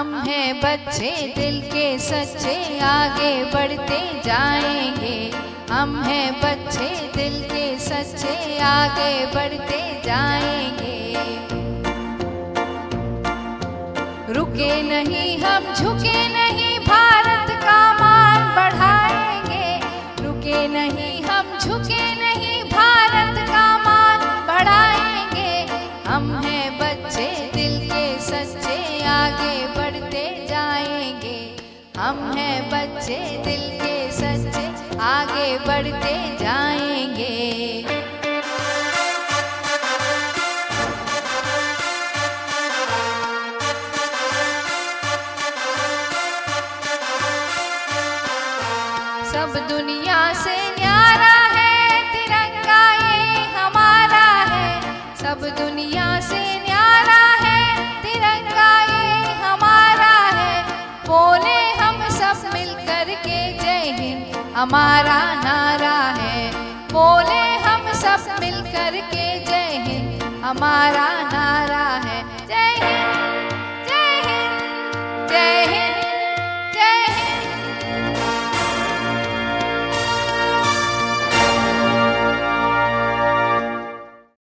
हम हैं बच्चे दिल के सच्चे, आगे बढ़ते जाएंगे। हम हैं बच्चे दिल के सच्चे, आगे बढ़ते जाएंगे। रुके नहीं हम झुके नहीं, भारत का मान बढ़ाएंगे। रुके नहीं हम झुके नहीं, भारत का मान बढ़ाएंगे। हम हैं बच्चे दिल के सच्चे, आगे बढ़ते जाएंगे। हम हैं बच्चे दिल के सच्चे, आगे बढ़ते जाएंगे। सब दुनिया से न्यारा है तिरंगा, ये हमारा है। सब दुनिया से न्यारा है तिरंगा, ये हमारा है। बोले हम सब मिलकर के जय हिंद, हमारा नारा है। बोले हम सब मिलकर के जय हिंद, हमारा नारा है। जय हिंद, जय हिंद, जय हिंद।